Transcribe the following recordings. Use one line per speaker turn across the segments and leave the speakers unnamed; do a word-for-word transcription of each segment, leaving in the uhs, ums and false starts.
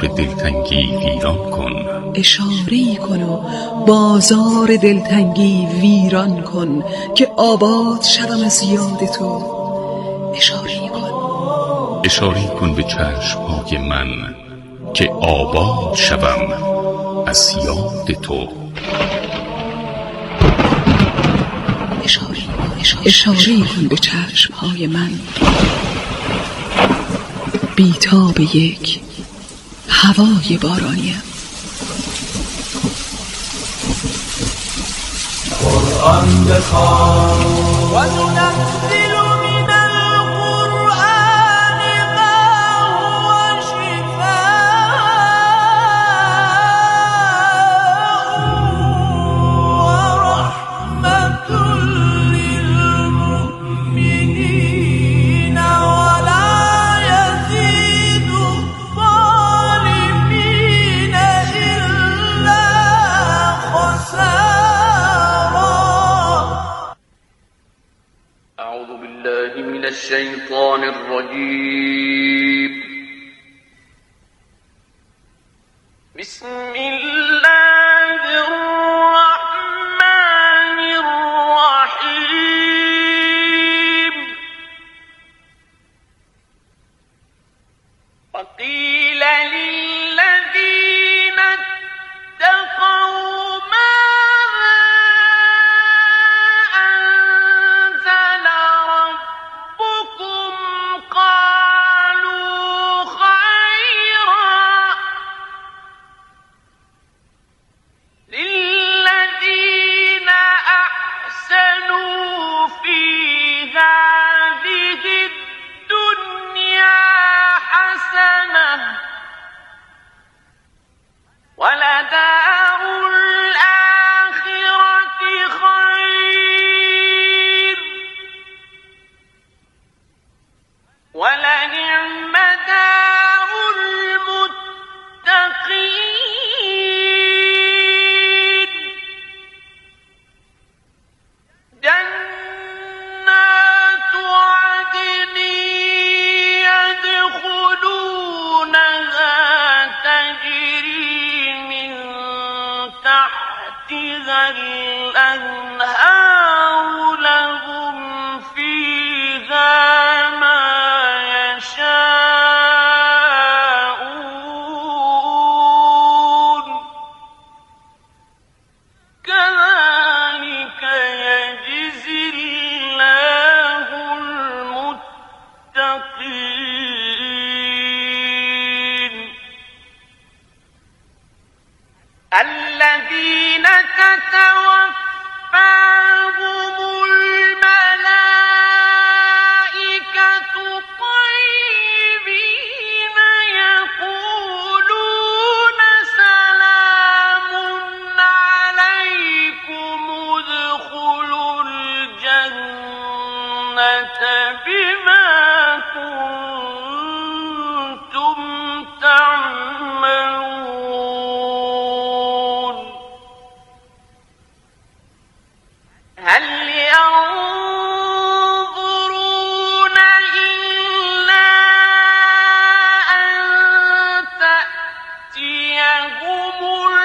دلتنگی ویران کن.
اشاره‌ای کن و بازار دلتنگی ویران کن که آباد شدم از یاد تو. اشاره‌ای کن
اشاره‌ای کن به چشم‌های من که آباد شوم از یاد تو.
اشاره‌ای کن به چشم‌های من بی‌تاب یک هوای بارانیم.
قرآن بخوان و ننزل من القرآن ما هو شفاء و رحمة للمؤمنین ولا یزید الظالمین إلا خسارا.
أعوذ بالله من الشيطان الرجيم. بسم الله الرحمن الرحيم. وقيل للذين اتقوا ماذا أنزل ربكم قالوا خيرا. للذين أحسنوا في هذه الدنيا حسنة ولدار الآخرة خير ولنعم دار المتقين. جنات عدن يدخلونها تجري من تحتها الأنهار لهم فيها ما يشاءون كذلك يجزي الله المتقين. الذين تتوفاهم الملائكة طيبين يقولون سلام عليكم ادخلوا الجنة بما كنتم تعملون. هل ينظرون إلا أن تأتيهم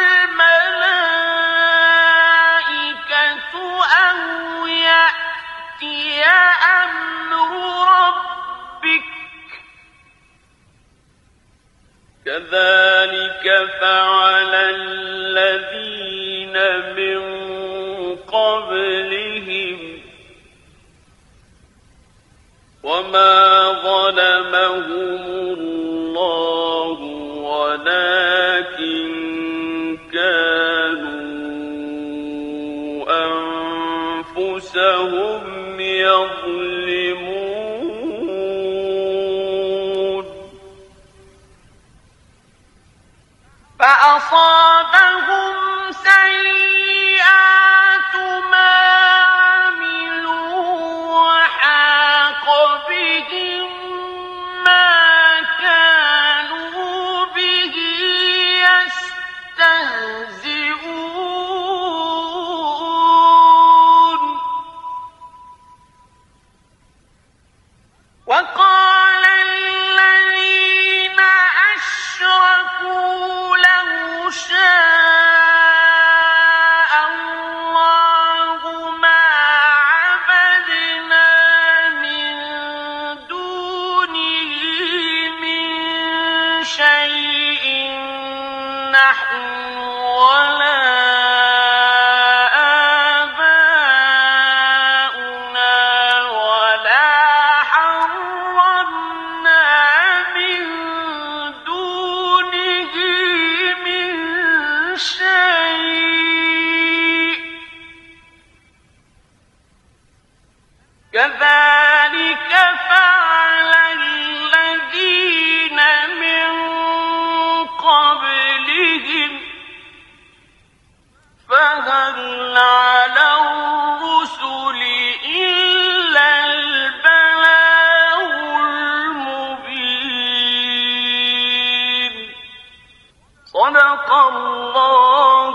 الملائكة أو يأتي أمر ربك كذلك فعل الذين من قبلهم وما ظلمهم الله ولكن كانوا أنفسهم يظلمون. فأصابهم سيئات ما عملوا وحاق بهم ما كانوا به يستهزئون. وقال الذين أشركوا ولا آباؤنا ولا حرمنا من دونه من شيء كذلك فعل الذين من قبلهم فهل على الرسل إلا البلاغ المبين صدق الله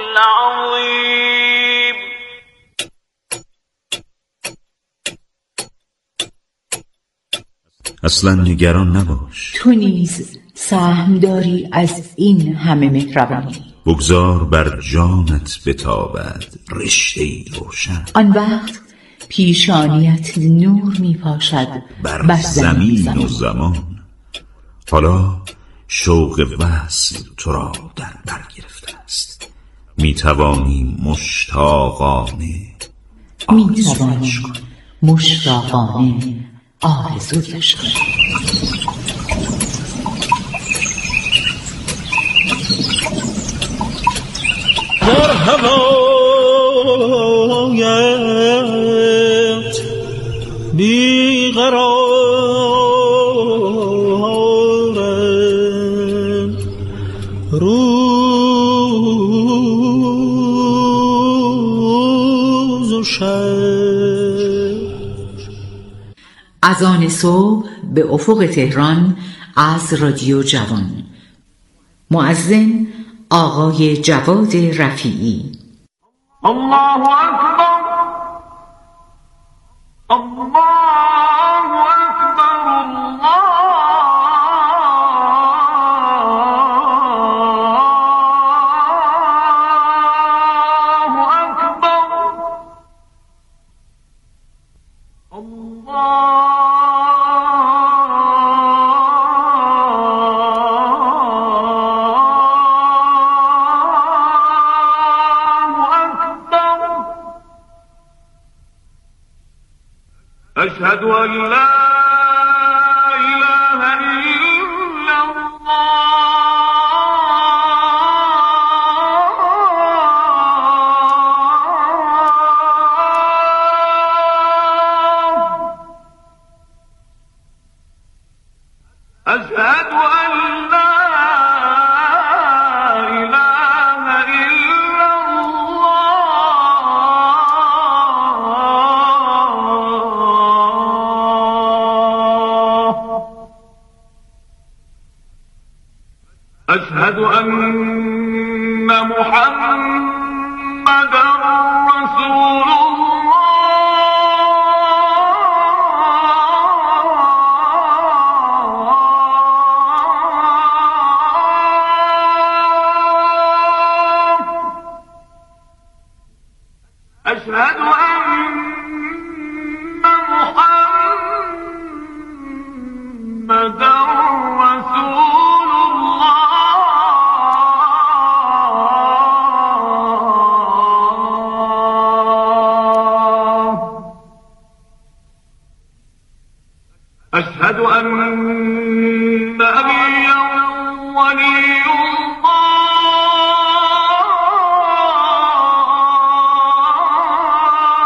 العظيم.
اصلا نگران نباش،
تو نیز سهم داری از این همه مهربانی.
بگذار بر جانت بتابد رشته‌ای روشن.
آن وقت پیشانیت نور می پاشد
بر,
بر
زمین,
زمین
و زمان. حالا شوق وصل تو را در بر گرفته است، می توانی مشتاقانه
می توانی مشتاقانه آرزویش کنی.
در هوایت بیقرارم، روز و شب.
از آن صبح به افق تهران از رادیو جوان. مؤذن آقای جواد رفیعی.
الله أكبر الله أكبر الله أكبر أشهد أن لا إله إلا الله أشهد أن لا إله إلا الله أشهد أن محمدًا رسول الله أشهد أن محمدًا رسول الله أشهد أن أبيًا ولي الله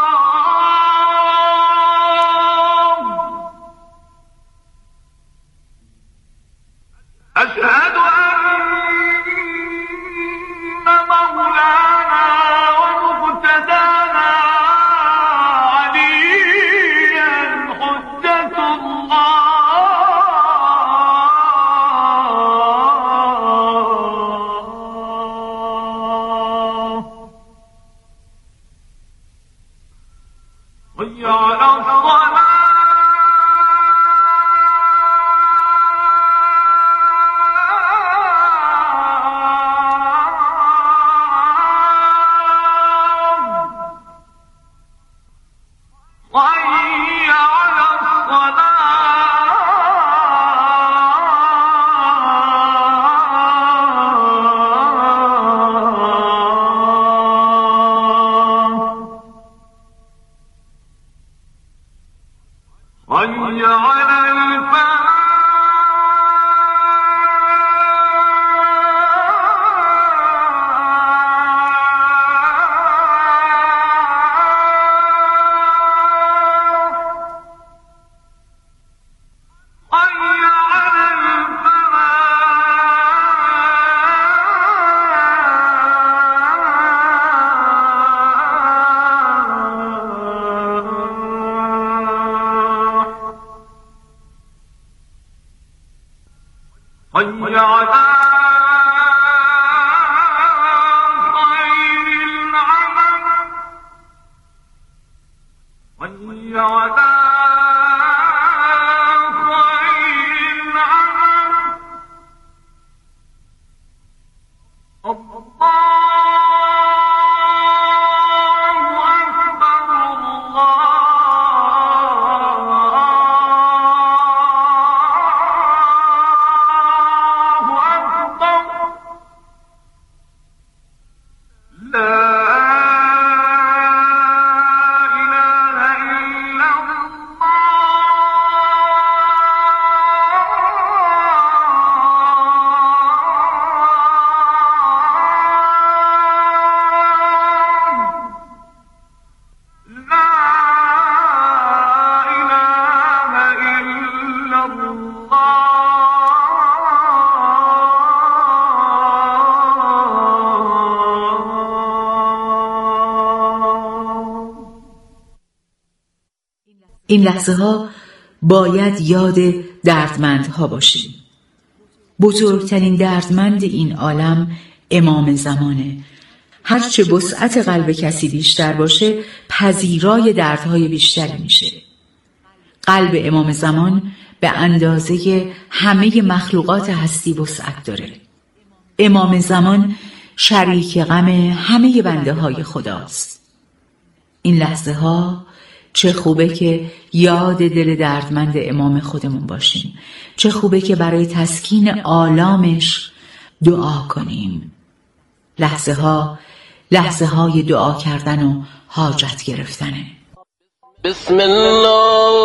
این لحظه ها باید یاد دردمندها باشیم. بزرگترین دردمند این عالم امام زمانه. هرچه وسعت قلب کسی بیشتر باشه، پذیرای دردهای بیشتری میشه. قلب امام زمان به اندازه همه مخلوقات هستی وسعت داره. امام زمان شریک غم همه بنده های خداست. این لحظه ها چه خوبه که یاد دل دردمند امام خودمون باشیم. چه خوبه که برای تسکین آلامش دعا کنیم. لحظه ها لحظه های دعا کردن و حاجت گرفتنه.
بسم الله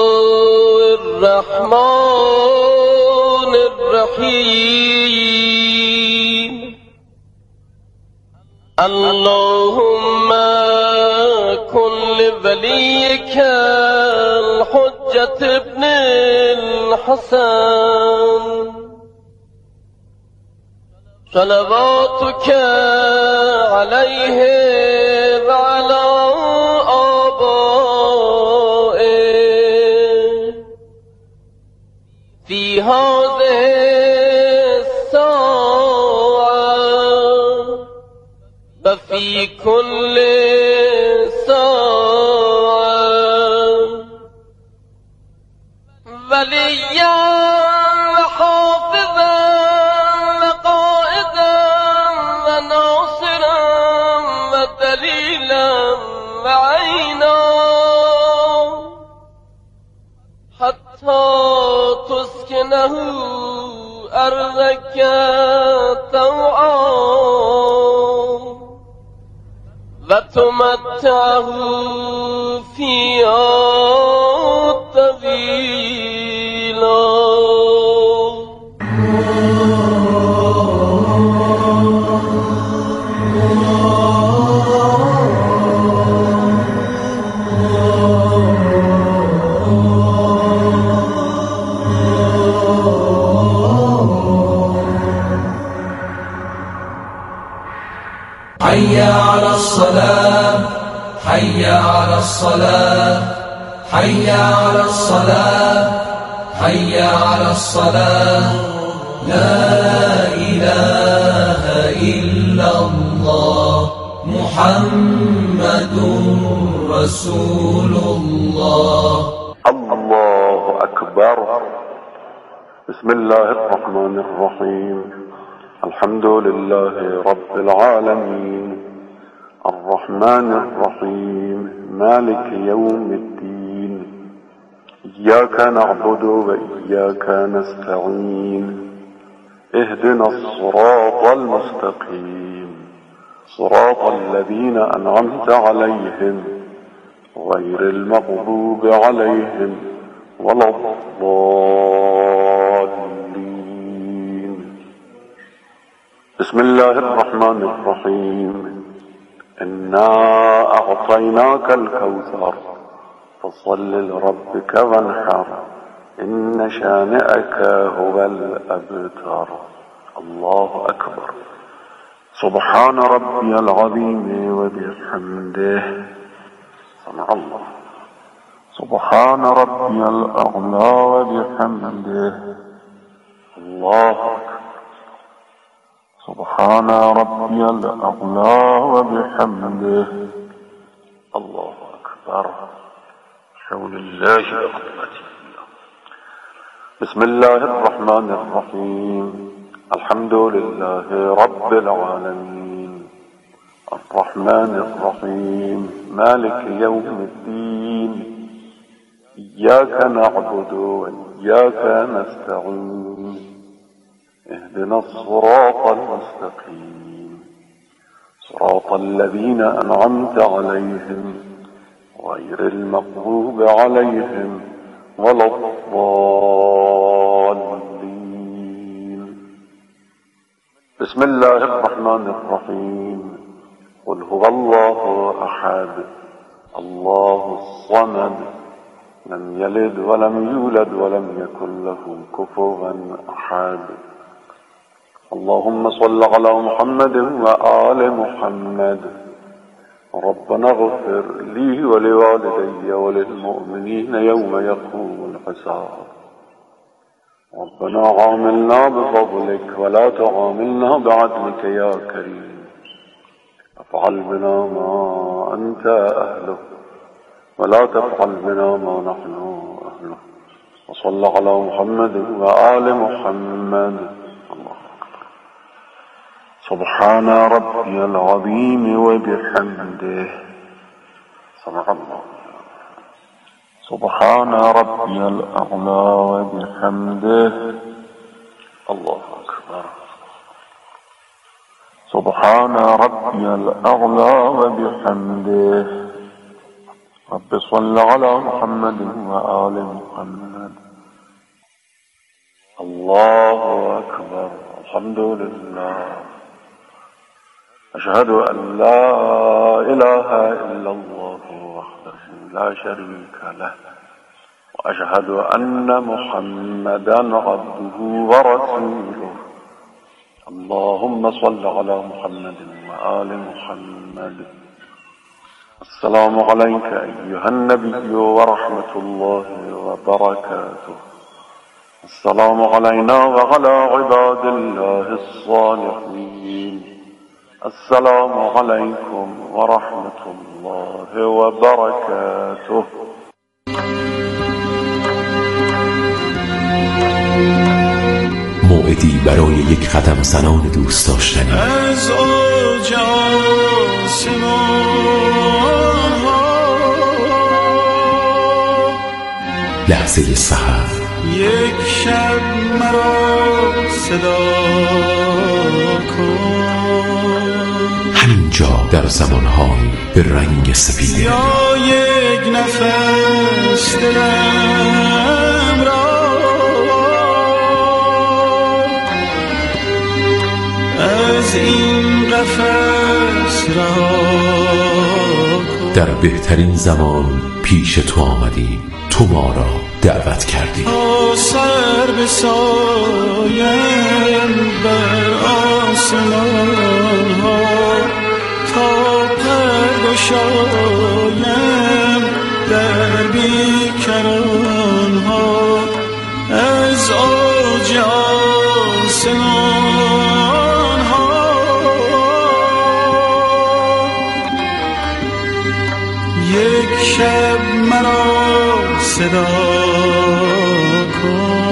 الرحمن الرحیم. اللهم کن لولیک الحجة ابن الحسن صلواتك عليه وعلى آبائه في هذه الساعة وفي كل ساعة وليا وحافظا وقائدا وناصرا ودليلا وعينا حتى تسكنه أرضك طوعا وتمتعه فيها طويلا.
حي على الصلاة حي على الصلاة حي على الصلاة حي على الصلاة لا إله إلا الله محمد رسول الله.
الله أكبر. بسم الله الرحمن الرحيم. الحمد لله رب العالمين الرحمن الرحيم مالك يوم الدين إياك نعبد وإياك نستعين اهدنا الصراط المستقيم صراط الذين أنعمت عليهم غير المغضوب عليهم ولا الضالين. بسم الله الرحمن الرحيم. إنا أعطيناك الكوثر فصل لربك وانحر إن شانئك هو الأبتر. الله أكبر. سبحان ربي العظيم وبحمده سمع الله. سبحان ربي الأعلى وبحمده الله أكبر. سبحان ربي الأعلى وبحمده الله أكبر. حول الله وقوته. بسم الله الرحمن الرحيم. الحمد لله رب العالمين الرحمن الرحيم مالك يوم الدين إياك نعبد وإياك نستعين اهدنا الصراط المستقيم صراط الذين أنعمت عليهم غير المغضوب عليهم ولا الضالين. بسم الله الرحمن الرحيم. قل هو الله أحد الله الصمد لم يلد ولم يولد ولم يكن له كفوا أحد. اللهم صل على محمد وآل محمد ربنا اغفر لي ولوالدي وللمؤمنين يوم يقوم الحساب ربنا عاملنا بفضلك ولا تعاملنا بعدلك يا كريم افعل بنا ما أنت أهله ولا تفعل بنا ما نحن أهله وصلى على محمد وآل محمد. الله أكبر. سبحان ربي العظيم وبحمده. صدق الله. سبحان ربي الأعلى وبحمده. الله أكبر. سبحان ربي الأعلى وبحمده. رب صل على محمد وآل محمد. الله أكبر. الحمد لله. أشهد أن لا إله إلا الله وحده لا شريك له وأشهد أن محمدا عبده ورسوله. اللهم صل على محمد وآل محمد. السلام عليك أيها النبي ورحمة الله وبركاته. السلام علينا وعلى عباد الله الصالحين. السلام عليكم ورحمة الله وبركاته.
موعدی برای یک قدم زنان دوست داشتنی
از اوج آسمان ها
لحظه سحر
یک شب مرا صدا کن
همینجا در زمانهای به رنگ سپید
یا یک نفس دلم را از این قفس رها کن.
در بهترین زمان پیش تو آمدیم، تو ما را دعوت کردی
تا سر بسایم بر آسمان ها تا پر گشایم در بیکران ها از اوج آسمان ها یک شب مرا صدا کن.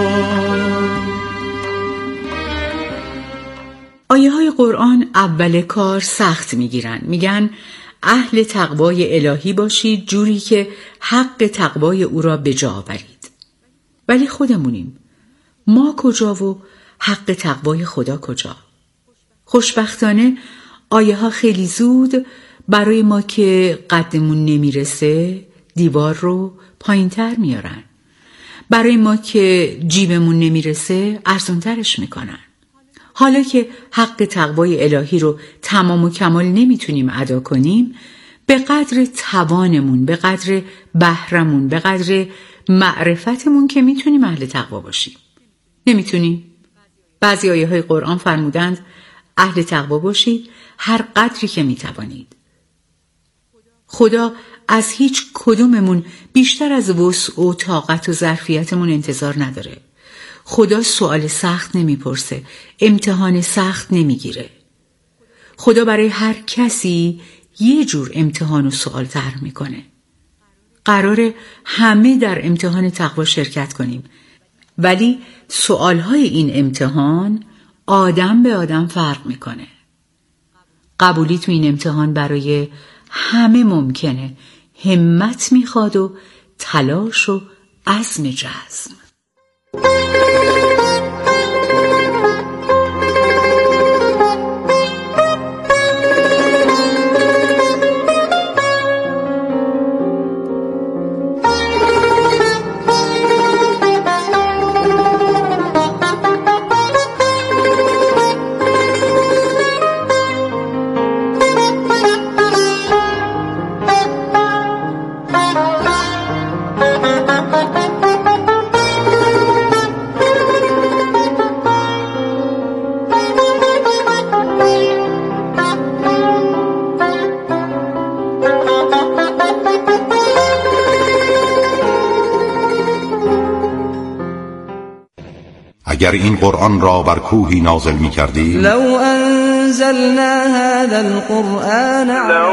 آیه های قرآن اول کار سخت میگیرن. میگن اهل تقوای الهی باشید جوری که حق تقوای او را به جا آورید. ولی خودمونیم، ما کجا و حق تقوای خدا کجا؟ خوشبختانه آیه ها خیلی زود برای ما که قدمون نمیرسه دیوار رو پایین تر میارن. برای ما که جیبمون نمیرسه ارزونترش میکنن. حالا که حق تقوای الهی رو تمام و کمال نمیتونیم ادا کنیم، به قدر توانمون، به قدر بهرمون، به قدر معرفتمون که میتونیم اهل تقوا باشیم. نمیتونیم؟ بعضی آیه های قرآن فرمودند اهل تقوا باشید هر قدری که میتوانید. خدا از هیچ کدوممون بیشتر از وسع و طاقت و ظرفیتمون انتظار نداره. خدا سوال سخت نمیپرسه، امتحان سخت نمیگیره. خدا برای هر کسی یه جور امتحان و سوال طرح میکنه. قراره همه در امتحان تقوا شرکت کنیم، ولی سوالهای این امتحان آدم به آدم فرق میکنه. قبولی تو این امتحان برای همه ممکنه، همت میخواد و تلاش و عزم جزم.
اگر این قرآن را بر کوهی نازل می کردیم،
لو انزلنا هذا القرآن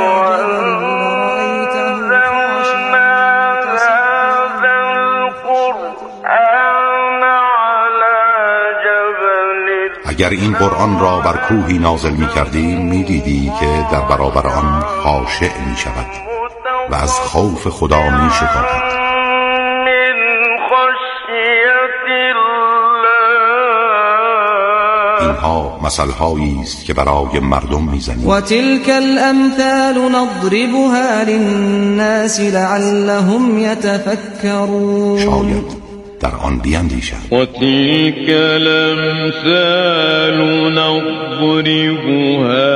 اگر این قرآن را بر کوهی نازل می کردیم می دیدی که در برابر آن خاشع می شود و از خوف خدا می شکافد. اینها مثل‌هایی است که برای مردم می‌زنیم.
و تلک الامثال نضربها للناس لعلهم يتفكرون.
شاید در آن بیندیشند.
و تلک الامثال نضربها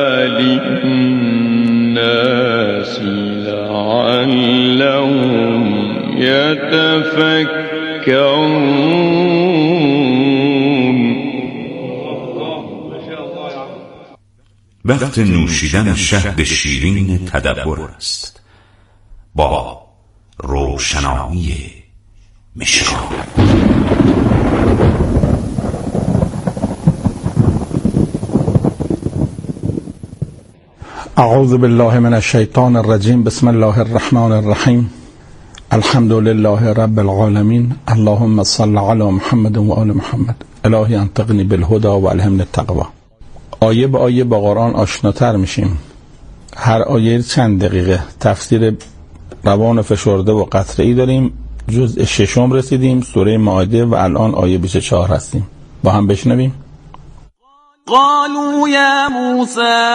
للناس لعلهم يتفكرون.
وقت نوشیدن شهد شیرین تدبر است با روشنایی مشکان.
اعوذ بالله من الشیطان الرجیم. بسم الله الرحمن الرحیم. الحمد لله رب العالمین. اللهم صل علی محمد و آل محمد. الهی انطقنی بالهدى و الهمنی التقوی. آیه به آیه با قرآن آشناتر میشیم. هر آیه چند دقیقه تفسیر روان فشرده و قطره‌ای داریم. جزء ششم رسیدیم، سوره مائده، و الان آیه بیست و چهار هستیم. با هم بشنویم.
قالوا يا موسى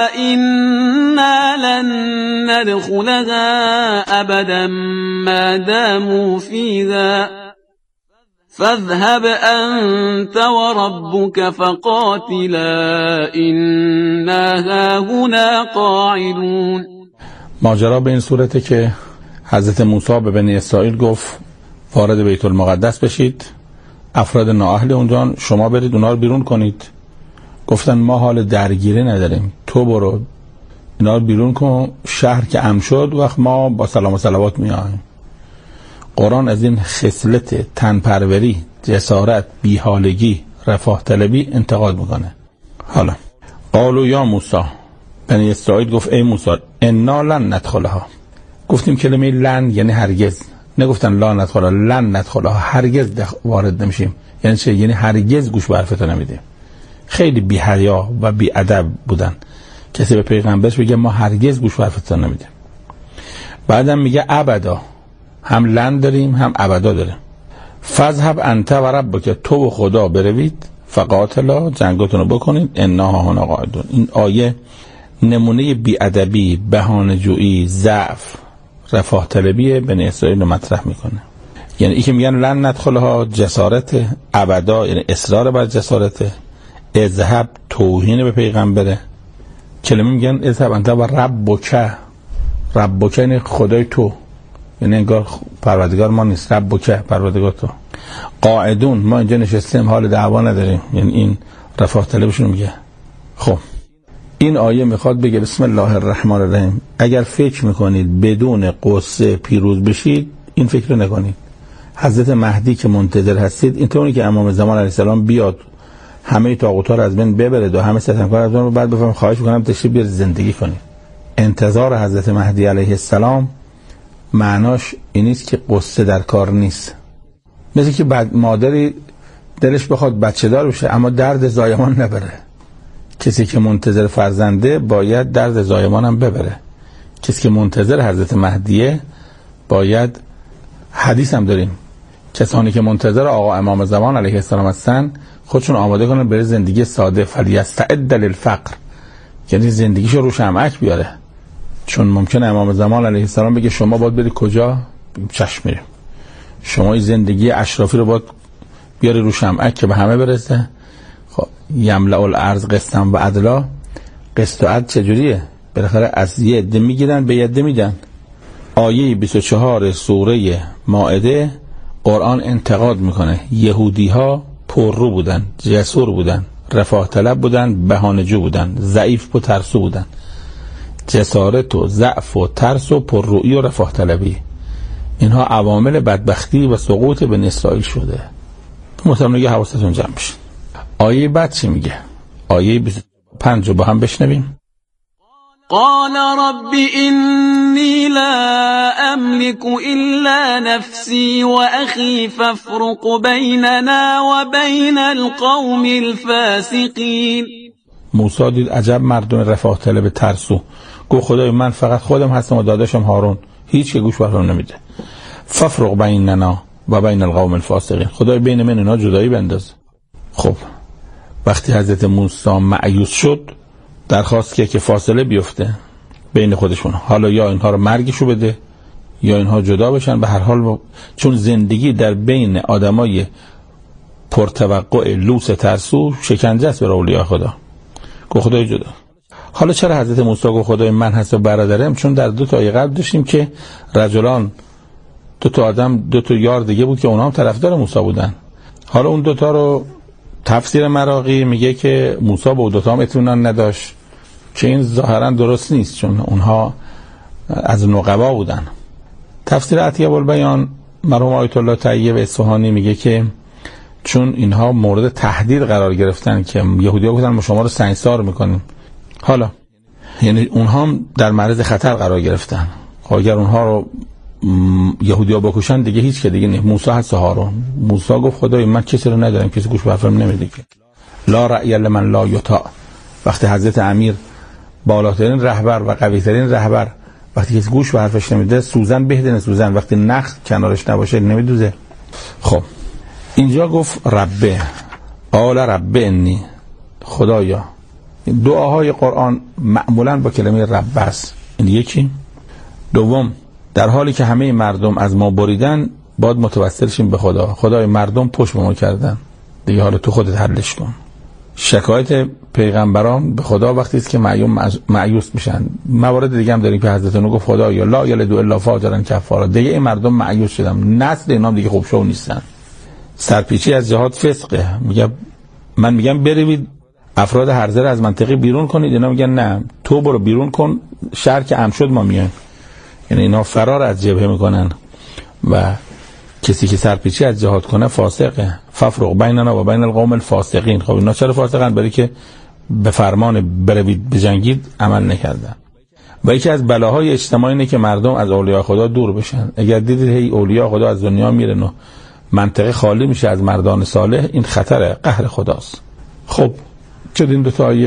إنا لن ندخلها أبدا ما داموا فيها فاذهب أنت وربك فقاتلا إنا هاهنا قاعدون.
ماجرا به این صورته که حضرت موسی به بنی اسرائیل گفت وارد بیت المقدس بشید، افراد نااهل اونجا شما برید اونا رو بیرون کنید. گفتن ما حال درگیری نداریم، تو برو اینا رو بیرون کن، شهر که امن شد وقت ما با سلام و صلوات میایم. قرآن از این خصلت تنپروری، جسارت، بیحالگی، رفاه طلبی انتقاد میکنه. حالا قالوا یا موسی، بنی اسرائیل گفت ای موسی انا لن ندخلها. گفتیم کلمه لن یعنی هرگز، نگفتن لا ندخلها، لن ندخلها، هرگز وارد نمیشیم. یعنی چه؟ یعنی هرگز گوش به حرفتو نمیدیم. خیلی بی حیا و بی ادب بودن. کسی به پیغمبرش بگه ما هرگز گوش به حرفتو نمیدیم. بعدم میگه ابدا، هم لن داریم هم ابدا داریم. فذهب انت و ربک، تو و خدا بروید، فقاتلا، جنگتون رو بکنید، انا هاهنا قاعدون. این آیه نمونه بی‌ادبی، بهانه‌جویی، ضعف، رفاه طلبی بنی اسرائیل رو مطرح میکنه. یعنی ای که میگن لن ندخلها جسارت، ابدا یعنی اصرار بر جسارت، اذهب توهین به پیغمبره. کلمه میگن اذهب انت و ربک، ربک یعنی خدای تو، یعنی انگار پروردگار ما نیست، ربک پروردگار تو. قاعدون، ما اینجا نشستیم حال دعوا نداریم، یعنی این رفاه طلبشون میگه. خب این آیه میخواد بگه بسم الله الرحمن الرحیم. اگر فکر میکنید بدون قصه پیروز بشید، این فکر رو نکنید. حضرت مهدی که منتظر هستید، این طوری که امام زمان علیه السلام بیاد همه طاغوت‌ها رو از بین ببره و همه ستمکار از بین رو بعد بفهم خواهش میکنم تشریف بیارید زندگی کنید. انتظار حضرت مهدی علیه السلام معناش این نیست که قصه در کار نیست. مثل که بعد مادری دلش بخواد بچه دار بشه اما درد زایمان نبره. کسی که منتظر فرزنده باید درد زایمان هم ببره. کسی که منتظر حضرت مهدیه باید، حدیث هم داریم، کسانی که منتظر آقا امام زمان علیه السلام هستن خودشون آماده کنن برای زندگی ساده، فلیستعد للفقر، یعنی زندگیشو رو شمعک بیاره. چون ممکنه امام زمان علیه السلام بگه شما باید بری کجا؟ چشم میریم. شما این زندگی اشرافی رو باید بیاری رو شمعک که به همه برسه. خب یملأ الارض قسطا و عدلا، قسط و عدل چجوریه؟ بالاخره از یه عده میگیرن به یه عده میدن. آیه بیست و چهار سوره مائده قرآن انتقاد میکنه. یهودی ها پررو بودن، جسور بودن، رفاه طلب بودن، بهانه‌جو بودن، ضعیف و ترسو بودن. جسارت و ضعف و ترس و پررویی و رفاه طلبی، اینها عوامل بدبختی و سقوط بنی اسرائیل شده. محترم میگه حواستون جمع بشه. آیه بعد چی میگه؟ آیه بیست و پنج رو با هم بشنویم.
قال رب إني لا أملك إلا نفسي وأخي فافرق بيننا وبين القوم الفاسقين.
موسی دید عجب مردم رفاه طلب ترسو، گفت خدای من فقط خودم هستم و داداشم هارون، هیچ که گوش بهرون نمیده. فافرق بیننا و بین القوم الفاسقین، خدای بین من اینا جدایی بنداز. خب وقتی حضرت موسی مایوس شد درخواست که که فاصله بیفته بین خودشون، حالا یا اینها رو مرگشو بده یا اینها جدا بشن. به هر حال با... چون زندگی در بین آدمای پرتوقع لوس ترسو شکنجه است برای اولیاء خدا. گفت خدای جدا. حالا چرا حضرت موسی گفت خدای من هست و برادرم؟ چون در دو تا آیه قبل داشتیم که رجلان، دو تا آدم، دو تا یار دیگه بود که اونها هم طرفدار موسی بودن. حالا اون دو تا رو تفسیر مراغی میگه که موسی با دو تا هم اطمینان نداشت که این ظاهرا درست نیست چون اونها از نقبا بودن. تفسیر عطیه البیان مرحوم آیت الله طیب اصفهانی میگه که چون اینها مورد تهدید قرار گرفتن که یهودی‌ها گفتن ما شما رو سنگسار میکنیم، حالا یعنی اونها هم در معرض خطر قرار گرفتن. اگر اونها رو یهودی‌ها بکشن دیگه هیچ که دیگه نه. موسی هست و هارون. موسی گفت خدای من کسی رو ندارم، کسی گوش به حرفم نمیده که لا رأی لمن لا یطاع. وقتی حضرت امیر بالاترین رهبر و قوی‌ترین رهبر وقتی کسی گوش به حرفش نمیده سوزن بهدن سوزن، وقتی نخ کنارش نباشه نمیدوزه. خب اینجا گفت ربه، قال ربه انی، خدایا. دعاهای قرآن معمولا با کلمه رب است. این یکی. دوم در حالی که همه مردم از ما بریدن باید متوسل شیم به خدا. خدای مردم پشت به ما کردن دیگه، حالا تو خودت حلش کن. شکایت پیغمبران به خدا وقتی است که مایوس میشن. موارد دیگه هم داریم که حضرت نوح گفت خدایا لا یلدو الا فاجرا کفارا. دیگه این مردم مایوس شدن، نسل اینا دیگه خوب شو نیستن. سرپیچی از جهاد فسقه. میگه من میگم بروید افراد هرزه از منطقه بیرون کنید، اینا میگن نه تو برو بیرون کن، شهر که امن شد ما میایم. یعنی اینا فرار از جبهه میکنن و کسی که سرپیچی از جهاد کنه فاسقه. ففرق بیننا و بین القوم الفاسقین. خب اینا چرا فاسقن؟ برای که به فرمان بروید بجنگید عمل نکردن. و یکی از بلاهای اجتماعی اینه که مردم از اولیاء خدا دور بشن. اگر دیدید هی اولیاء خدا از دنیا میرن و منطقه خالی میشه از مردان صالح، این خطر قهر خداست. خب چه این دو تا